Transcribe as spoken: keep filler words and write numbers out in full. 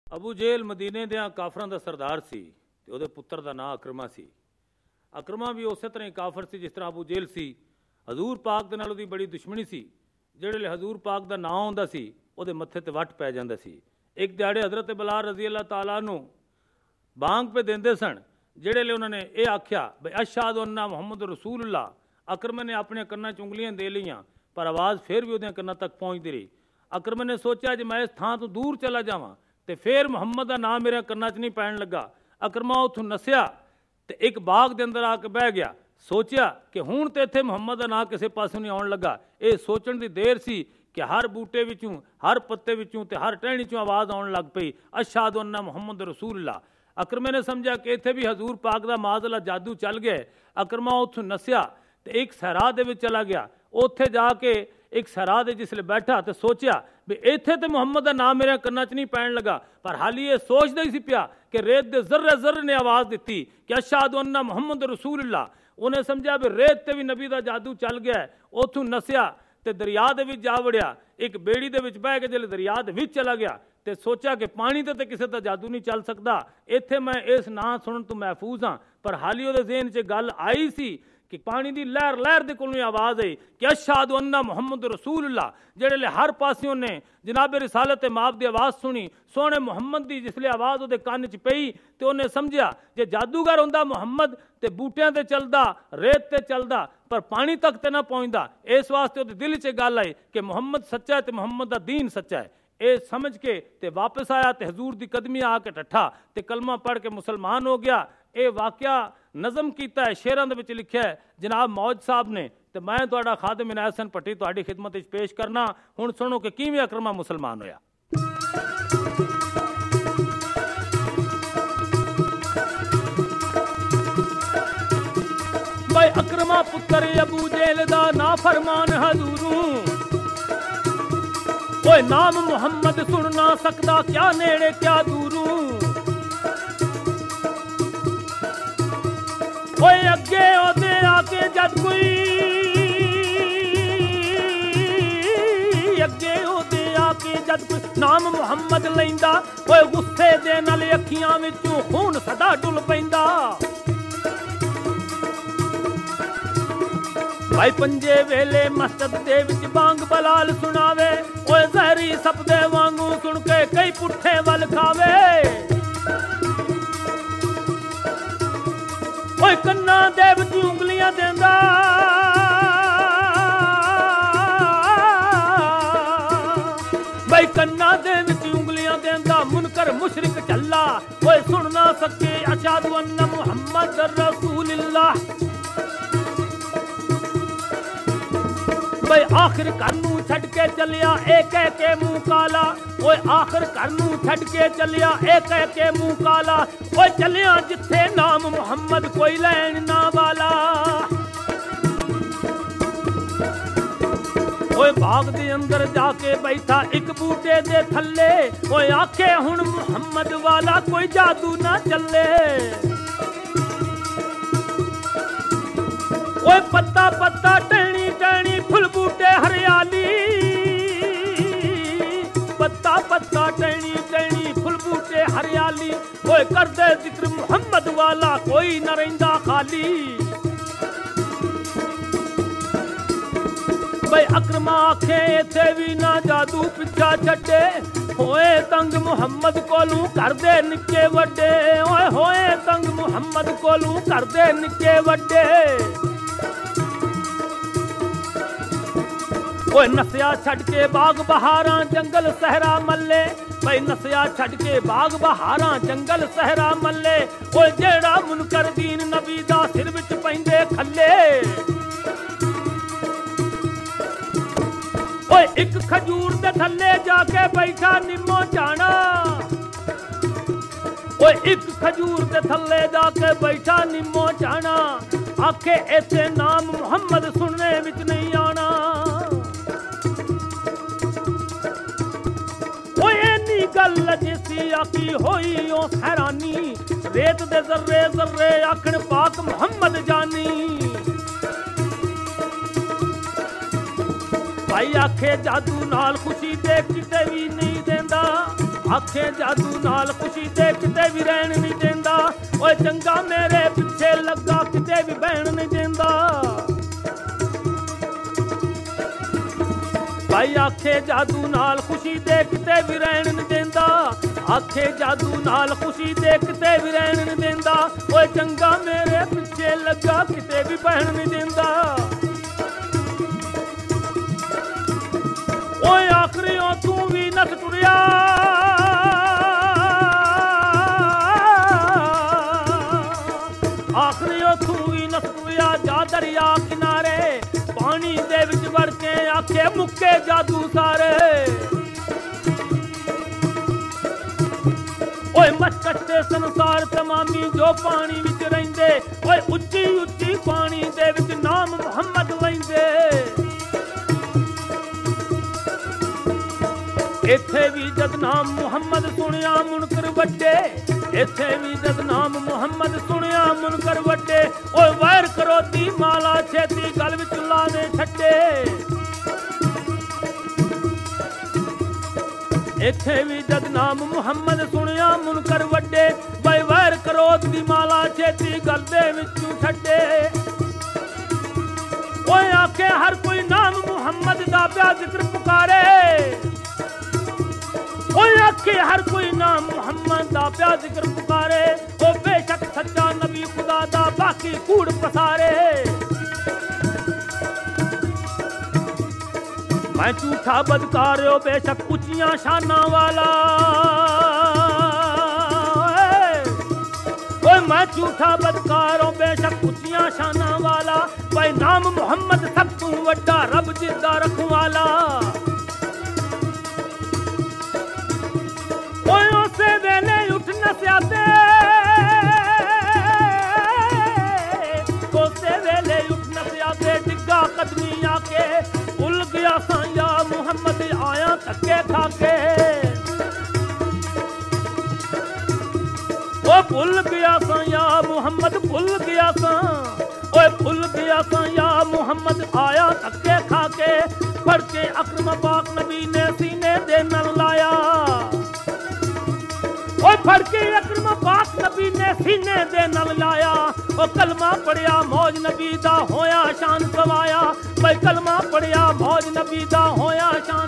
ਅਬੂ jail ਮਦੀਨੇ ਦਿਆਂ ਕਾਫਰਾਂ ਦਾ ਸਰਦਾਰ ਸੀ ਤੇ ਉਹਦੇ ਪੁੱਤਰ ਦਾ ਨਾਂ ਅਕਰਮਾ ਸੀ। ਅਕਰਮਾ ਵੀ ਉਸੇ ਤਰ੍ਹਾਂ ਹੀ ਕਾਫਰ ਸੀ ਜਿਸ ਤਰ੍ਹਾਂ ਅਬੂ ਜੇਲ ਸੀ। ਹਜ਼ੂਰ ਪਾਕ ਦੇ ਨਾਲ ਉਹਦੀ ਬੜੀ ਦੁਸ਼ਮਣੀ ਸੀ। ਜਿਹੜੇ ਲਈ ਹਜ਼ੂਰ ਪਾਕ ਦਾ ਨਾਂ ਆਉਂਦਾ ਸੀ ਉਹਦੇ ਮੱਥੇ ਤੇ ਵੱਟ ਪੈ ਜਾਂਦਾ ਸੀ। ਇੱਕ ਦਿਹਾੜੇ ਹਜ਼ਰਤ ਬਿਲਾਲ ਰਜ਼ੀ ਅੱਲਾਹ ਤਾਲਾ ਨੂੰ ਬਾਂਗ ਪੇ ਦਿੰਦੇ ਸਨ, ਜਿਹੜੇ ਲਈ ਉਹਨਾਂ ਨੇ ਇਹ ਆਖਿਆ ਬਈ ਅਸ਼ਹਾਦੁ ਅੰਨਾ ਮੁਹੰਮਦ ਰਸੂਲੁल्लाह। ਅਕਰਮਾ ਨੇ ਆਪਣੇ ਕੰਨਾਂ 'ਚ ਉਂਗਲੀਆਂ ਦੇ ਲਈਆਂ ਪਰ ਆਵਾਜ਼ ਫਿਰ ਵੀ ਉਹਦੇ ਕੰਨਾਂ ਤੱਕ ਪਹੁੰਚਦੀ ਰਹੀ। ਅਕਰਮਾ ਨੇ ਸੋਚਿਆ ਜੇ ਮੈਂ ਇਸ ਥਾਂ ਤੋਂ ਦੂਰ ਚਲਾ ਜਾਵਾਂ ਤੇ ਫਿਰ ਮੁਹੰਮਦ ਦਾ ਨਾਮ ਮੇਰੇ ਕੰਨਾਂ 'ਚ ਨਹੀਂ ਪੈਣ ਲੱਗਾ। ਅਕਰਮਾ ਉੱਥੋਂ ਨਸਿਆ ਤੇ ਇੱਕ ਬਾਗ ਦੇ ਅੰਦਰ ਆ ਕੇ ਬਹਿ ਗਿਆ। ਸੋਚਿਆ ਕਿ ਹੁਣ ਤੇ ਇੱਥੇ ਮੁਹੰਮਦ ਦਾ ਨਾਂ ਕਿਸੇ ਪਾਸੋਂ ਨਹੀਂ ਆਉਣ ਲੱਗਾ। ਇਹ ਸੋਚਣ ਦੀ ਦੇਰ ਸੀ ਕਿ ਹਰ ਬੂਟੇ ਵਿੱਚੋਂ, ਹਰ ਪੱਤੇ ਵਿੱਚੋਂ ਤੇ ਹਰ ਟਹਿਣੀ 'ਚੋਂ ਆਵਾਜ਼ ਆਉਣ ਲੱਗ ਪਈ, ਅਸ਼ਹਾਦੁ ਅੰਨਾ ਮੁਹੰਮਦ ਰਸੂਲੁल्लाह। ਅਕਰਮੇ ਨੇ ਸਮਝਿਆ ਕਿ ਇੱਥੇ ਵੀ ਹਜ਼ੂਰ ਪਾਕ ਦਾ ਮਾਜ਼ਅੱਲਾ ਜਾਦੂ ਚੱਲ ਗਿਆ। ਅਕਰਮਾ ਉੱਥੋਂ ਨਸਿਆ ਤੇ ਇੱਕ ਸਹਿਰਾ ਦੇ ਵਿੱਚ ਚਲਾ ਗਿਆ। ਉੱਥੇ ਜਾ ਕੇ ਇੱਕ ਸਹਿਰਾ ਦੇ ਜਿਸਲੇ ਬੈਠਾ ਤੇ ਸੋਚਿਆ ਵੀ ਇੱਥੇ ਤੇ ਮੁਹੰਮਦ ਦਾ ਨਾਮ ਮੇਰੇ ਕੰਨਾਂ 'ਚ ਨਹੀਂ ਪੈਣ ਲੱਗਾ, ਪਰ ਹਾਲੀ ਇਹ ਸੋਚਦਾ ਹੀ ਸੀ ਪਿਆ ਕਿ ਰੇਤ ਦੇ ਜ਼ਰਰੇ ਜ਼ਰਰੇ ਨੇ ਆਵਾਜ਼ ਦਿੱਤੀ ਕਿ ਅਸ਼ਹਾਦੁ ਅੰਨਾ ਮੁਹੰਮਦ ਰਸੂਲੁल्लाह। ਉਹਨੇ ਸਮਝਿਆ ਵੀ ਰੇਤ ਤੇ ਵੀ ਨਬੀ ਦਾ ਜਾਦੂ ਚੱਲ ਗਿਆ। ਉੱਥੋਂ ਨਸਿਆ ਤੇ ਦਰਿਆ ਦੇ ਵਿੱਚ ਜਾ ਵੜਿਆ। ਇੱਕ ਬੇੜੀ ਦੇ ਵਿੱਚ ਬਹਿ ਕੇ ਜਦੋਂ ਦਰਿਆ ਦੇ ਵਿੱਚ ਚਲਾ ਗਿਆ ਤੇ ਸੋਚਿਆ ਕਿ ਪਾਣੀ ਤੇ ਤਾਂ ਕਿਸੇ ਦਾ ਜਾਦੂ ਨਹੀਂ ਚੱਲ ਸਕਦਾ, ਇੱਥੇ ਮੈਂ ਇਸ ਨਾਂ ਸੁਣਨ ਤੋਂ ਮਹਿਫੂਜ਼ ਹਾਂ। ਪਰ ਹਾਲੀ ਉਹਦੇ ਜ਼ਿਹਨ 'ਚ ਗੱਲ ਆਈ ਸੀ ਕਿ ਪਾਣੀ ਦੀ ਲਹਿਰ ਲਹਿਰ ਦੇ ਕੋਲੋਂ ਆਵਾਜ਼ ਆਈ ਕਿ ਅਸ਼ਹਾਦੁ ਅੰਨਾ ਮੁਹੰਮਦ ਰਸੂਲੁल्लाह। ਜਿਹੜੇ ਲਈ ਹਰ ਪਾਸਿਓਂ ਨੇ ਜਨਾਬ ਰਿਸਾਲਤ ਮਾਬ ਦੀ ਆਵਾਜ਼ ਸੁਣੀ, ਸੋਹਣੇ ਮੁਹੰਮਦ ਦੀ ਜਿਸਲੇ ਆਵਾਜ਼ ਉਹਦੇ ਕੰਨ 'ਚ ਪਈ ਤੇ ਉਹਨੇ ਸਮਝਿਆ ਜੇ ਜਾਦੂਗਰ ਹੁੰਦਾ ਮੁਹੰਮਦ ਤੇ ਬੂਟਿਆਂ ਤੇ ਚੱਲਦਾ, ਰੇਤ ਤੇ ਚੱਲਦਾ, ਪਰ ਪਾਣੀ ਤੱਕ ਤੇ ਨਾ ਪਹੁੰਚਦਾ। ਇਸ ਵਾਸਤੇ ਉਹਦੇ ਦਿਲ 'ਚ ਗੱਲ ਆਈ ਕਿ ਮੁਹੰਮਦ ਸੱਚਾ ਹੈ ਤੇ ਮੁਹੰਮਦ ਦਾ ਦੀਨ ਸੱਚਾ ਹੈ। ਇਹ ਸਮਝ ਕੇ ਤੇ ਵਾਪਸ ਆਇਆ ਤੇ ਹਜ਼ੂਰ ਦੀ ਕਦਮੀ ਆ ਕੇ ਠੱਠਾ ਤੇ ਕਲਮਾ ਪੜ੍ਹ ਕੇ ਮੁਸਲਮਾਨ ਹੋ ਗਿਆ। ਇਹ ਵਾਕਿਆ ਨਜ਼ਮ ਕੀਤਾ ਹੈ, ਸ਼ੇਰਾਂ ਦੇ ਵਿੱਚ ਲਿਖਿਆ ਹੈ ਜਨਾਬ ਮੌਜ ਸਾਹਿਬ ਨੇ, ਤੇ ਮੈਂ ਤੁਹਾਡਾ ਖਾਦਮ ਇਨਾਇਤ ਹਸਨ ਭੱਟੀ ਤੁਹਾਡੀ ਖਿਦਮਤ ਵਿੱਚ ਪੇਸ਼ ਕਰਨਾ। ਹੁਣ ਸੁਣੋ ਕਿ ਕਿਵੇਂ ਅਕਰਮਾ ਮੁਸਲਮਾਨ ਹੋਇਆ। ਬਈ ਅਕਰਮਾ ਪੁੱਤਰ ਅਬੂ ਜੇਲ ਦਾ ਨਾ ਫਰਮਾਨ ਹਜ਼ੂਰੂ, ਓਏ ਨਾਮ ਮੁਹੰਮਦ ਸੁਣ ਨਾ ਸਕਦਾ ਕਿਆ ਨੇੜੇ ਕਿਆ ਦੂਰੂ। ਓਏ ਅੱਗੇ ਉਹਦੇ ਆ ਕੇ ਜਦ ਕੋਈ, ਅੱਗੇ ਉਹਦੇ ਆ ਕੇ ਜਦ ਕੋਈ ਨਾਮ ਮੁਹੰਮਦ ਲੈਂਦਾ, ਓਏ ਗੁੱਸੇ ਦੇ ਨਾਲ ਅੱਖੀਆਂ ਵਿੱਚੋਂ ਖੂਨ ਸਦਾ ਡੁੱਲ ਪੈਂਦਾ। ਭਾਈ ਪੰਜੇ ਵੇਲੇ ਮਸਜਦ ਦੇ ਵਿੱਚ ਬਾਂਗ ਬਲਾਲ ਸੁਣਾਵੇ, ਓਏ ਜ਼ਹਿਰੀ ਸਪਦੇ ਵਾਂਗੂ ਸੁਣ ਕੇ ਕਈ ਪੁੱਠੇ ਵੱਲ ਖਾਵੇ। ਓਏ ਕੰਨਾਂ ਦੇ ਵਿੱਚ ਉਂਗਲੀਆਂ ਦੇਂਦਾ, ਬਈ ਕੰਨਾਂ ਦੇ ਵਿੱਚ ਉਂਗਲੀਆਂ ਦੇਂਦਾ ਮੁਨਕਰ ਮੁਸ਼ਰਿਕ ਝੱਲਾ। ਓਏ ਸੁਣ ਨਾ ਸਕੇ ਅਸ਼ਹਾਦੁ ਅੰਨਾ ਮੁਹੰਮਦ ਰਸੂਲੁल्लाह। ਬਈ ਆਖਿਰ ਘਰ ਨੂੰ ਛੱਡ ਕੇ ਚੱਲਿਆ ਇਹ ਕਹਿ ਕੇ ਮੂੰਹ ਕਾਲਾ। ਓਏ ਆਖਿਰ ਘਰ ਨੂੰ ਛੱਡ ਕੇ ਚੱਲਿਆ ਇਹ ਕਹਿ ਕੇ ਮੂੰਹ ਕਾਲਾ। ਓਏ ਚੱਲਿਆ ਜਿੱਥੇ ਨਾਮ ਮੁਹੰਮਦ ਕੋਈ ਲੈਣ ਨਾ ਵਾਲਾ। ਓਏ ਬਾਗ ਦੇ ਅੰਦਰ ਜਾ ਕੇ ਬੈਠਾ ਇੱਕ ਬੂਟੇ ਦੇ ਥੱਲੇ। ਓਏ ਆਖੇ ਹੁਣ ਮੁਹੰਮਦ ਵਾਲਾ ਕੋਈ ਜਾਦੂ ਨਾ ਚੱਲੇ। ਓਏ ਪੱਤਾ ਪੱਤਾ ਟਹਿਣੀ ਟਹਿਣੀ ਫੁੱਲ ਬੂਟੇ ਹਰਿਆਲੀ। ਪੱਤਾ ਪੱਤਾ ਟਹਿਣੀ ਟਹਿਣੀ ਫੁੱਲ ਬੂਟੇ ਹਰਿਆਲੀ। ਓਏ ਕਰਦੇ ਜ਼ਿਕਰ ਮੁਹੰਮਦ ਵਾਲਾ ਕੋਈ ਨਾ ਰਹਿੰਦਾ ਖਾਲੀ। ਬਈ ਅਕਰਮਾ ਆਖੇ ਇੱਥੇ ਵੀ ਨਾ ਜਾਦੂ ਪਿੱਛਾ ਛੱਡੇ। ਹੋਏ ਤੰਗ ਮੁਹੰਮਦ ਕੋਲੋਂ ਕਰਦੇ ਨਿੱਕੇ ਵੱਡੇ। ਓਏ ਹੋਏ ਤੰਗ ਮੁਹੰਮਦ ਕੋਲੋਂ ਕਰਦੇ ਨਿੱਕੇ ਵੱਡੇ। ਓਏ ਨਸਿਆ ਛੱਡ ਕੇ ਬਾਗ ਬਹਾਰਾਂ ਜੰਗਲ ਸਹਿਰਾ ਮੱਲੇ। ਬਈ ਨਸਿਆ ਛੱਡ ਕੇ ਬਾਗ ਬਹਾਰਾਂ ਜੰਗਲ ਸਹਿਰਾ ਮੱਲੇ। ਓਏ ਜਿਹੜਾ ਮੁਨਕਰ ਦੀਨ ਨਬੀ ਦਾ ਸਿਰ ਵਿੱਚ ਪੈਂਦੇ ਖੱਲੇ। ਓਏ ਇੱਕ ਖਜੂਰ ਦੇ ਥੱਲੇ ਜਾ ਕੇ ਬੈਠਾ ਨਿੰਮੋ ਜਾਣਾ। ਓਏ ਇੱਕ ਖਜੂਰ ਦੇ ਥੱਲੇ ਜਾ ਕੇ ਬੈਠਾ ਨਿੰਮੋ ਜਾਣਾ। ਆਖੇ ਇੱਥੇ ਨਾਮ ਮੁਹੰਮਦ ਸੁਣਨੇ ਵਿੱਚ ਨਹੀਂ ਆਣਾ। ਗੱਲ ਜਿਸੀ ਆਖੀ ਹੋਈ ਉਹ ਹੈਰਾਨੀ। ਰੇਤ ਦੇ ਜ਼ਰਰੇ ਜ਼ਰਰੇ ਆਖਣ ਪਾਕ ਮੁਹੰਮਦ ਜਾਨੀ। ਭਾਈ ਆਖੇ ਜਾਦੂ ਨਾਲ ਖੁਸ਼ੀ ਤੇ ਕਿਤੇ ਵੀ ਨਹੀਂ ਦਿੰਦਾ। ਆਖੇ ਜਾਦੂ ਨਾਲ ਖੁਸ਼ੀ ਤੇ ਕਿਤੇ ਵੀ ਰਹਿਣ ਨਹੀਂ ਦਿੰਦਾ। ਓਏ ਚੰਗਾ ਮੇਰੇ ਪਿੱਛੇ ਲੱਗਾ ਕਿਤੇ ਵੀ ਬਹਿਣ ਨਹੀਂ ਦਿੰਦਾ। ਭਾਈ ਆਖੇ ਜਾਦੂ ਨਾਲ ਖੁਸ਼ੀ ਤੇ ਕਿਤੇ ਵੀ ਰਹਿਣ ਨਹੀਂ ਦਿੰਦਾ। ਆਖੇ ਜਾਦੂ ਨਾਲ ਖੁਸ਼ੀ ਤੇ ਕਿਤੇ ਵੀ ਰਹਿਣ ਨਹੀਂ ਦਿੰਦਾ। ਓਏ ਚੰਗਾ ਮੇਰੇ ਪਿੱਛੇ ਲੱਗਾ ਕਿਤੇ ਵੀ ਬਹਿਣ ਨਹੀਂ ਦਿੰਦਾ। ਓਏ ਆਖਰੀਓ ਤੂੰ ਵੀ ਨੱਠ ਟੁਰਿਆ ਆਖਰੀਓ ਤੂੰ ਵੀ ਨੱਠ ਟੁਰਿਆ ਜਾ ਦਰਿਆ ਕਿਨਾਰੇ ਪਾਣੀ ਦੇ ਵਿੱਚ ਵੜ ਕੇ ਆਖੇ ਮੁੱਕੇ ਜਾਦੂ ਸਾਰੇ। ਓਏ ਮੱਛਰ ਤੇ ਸੰਸਾਰ ਤਮਾਮੀ ਜੋ ਪਾਣੀ ਵਿੱਚ ਰਹਿੰਦੇ। ਓਏ ਉੱਚੀ ਉੱਚੀ ਪਾਣੀ ਦੇ ਵਿੱਚ ਨਾਮ ਮੁਹੰਮਦ ਲੈਂਦੇ। ਇੱਥੇ ਵੀ ਜਦ ਨਾਮ ਮੁਹੰਮਦ ਸੁਣਿਆ ਮੁਨਕਰ ਵੱਡੇ। ਇੱਥੇ ਵੀ ਜਦ ਨਾਮ ਮੁਹੰਮਦ ਸੁਣਿਆ ਮੁਨਕਰ ਵੱਡੇ। ਓਏ ਵੈਰ ਕਰੋਧੀ ਮਾਲਾ ਛੇਤੀ ਗਲ ਵਿੱਚ ਲਾਣੇ ਛੱਡੇ। ਇੱਥੇ ਵੀ ਜਦ ਨਾਮ ਮੁਹੰਮਦ ਸੁਣਿਆ ਮੁਨਕਰ ਵੱਡੇ। ਬਈ ਵੈਰ ਕਰੋਧ ਦੀ ਮਾਲਾ ਛੇਤੀ ਗਲ ਦੇ ਵਿੱਚੋਂ ਛੱਡੇ। ਓਏ ਆਖੇ ਹਰ ਕੋਈ ਨਾਮ ਮੁਹੰਮਦ ਦਾ ਪਿਆ ਜ਼ਿਕਰ ਪੁਕਾਰੇ। ਓਏ ਆਖੇ ਹਰ ਕੋਈ ਨਾਮ ਮੁਹੰਮਦ ਦਾ ਪਿਆ ਜ਼ਿਕਰ ਪੁਕਾਰੇ। ਓ ਬੇਸ਼ੱਕ ਸੱਚਾ ਨਬੀ ਖੁਦਾ ਦਾ ਬਾਕੀ ਕੂੜ ਪਸਾਰੇ। ਮੈਂ ਝੂਠਾ ਬਦਕਾਰਿਓ ਬੇਸ਼ੱਕ ਉੱਚੀਆਂ ਸ਼ਾਨਾਂ ਵਾਲਾ। ਓਏ ਮੈਂ ਝੂਠਾ ਬਦਕਾਰੋ ਬੇਸ਼ੱਕ ਉੱਚੀਆਂ ਸ਼ਾਨਾਂ ਵਾਲਾ। ਭਾਈ ਨਾਮ ਮੁਹੰਮਦ ਸਭ ਤੋਂ ਵੱਡਾ ਰੱਬ ਜਿੱਦਾ ਰਖਵਾਲਾ। ਓਏ ਉਸੇ ਵੇਲੇ ਉੱਠ ਨਸਿਆ ਤੇ ਉਸੇ ਵੇਲੇ ਉੱਠ ਨਸਿਆ ਤੇ ਡਿੱਗਾ ਕਦਮੀ ਆ ਕੇ ਭੁੱਲ ਗਿਆ ਸਾਂ ਯਾ ਮੁਹੰਮਦ ਆਇਆ ਧੱਕੇ ਖਾ ਕੇ। ਓ ਭੁੱਲ ਗਿਆ ਸਾਂ ਯਾ ਮੁਹੰਮਦ ਭੁੱਲ ਗਿਆ ਸਾਂ। ਓਏ ਭੁੱਲ ਗਿਆ ਸਾਂ ਯਾ ਮੁਹੰਮਦ ਆਇਆ ਧੱਕੇ ਖਾ ਕੇ। ਫੜ ਕੇ ਅਕਰਮ ਪਾਕ ਨਬੀ ਨੇ ਸੀਨੇ ਦੇ ਨਾਲ ਲਾਇਆ। ਓ ਫੜ ਕੇ ਅਕਰਮ ਪਾਕ ਨਬੀ ਨੇ ਸੀਨੇ ਦੇ ਨਾਲ ਲਾਇਆ। ਓ ਕਲਮਾ ਪੜਿਆ ਮੌਜ ਨਬੀ ਦਾ ਹੋਇਆ ਸ਼ਾਨ ਸਵਾਇਆ। ਬਈ ਕਲਮਾ ਪੜਿਆ ਮੌਜ ਨਬੀ ਦਾ ਹੋਇਆ ਸ਼ਾਨ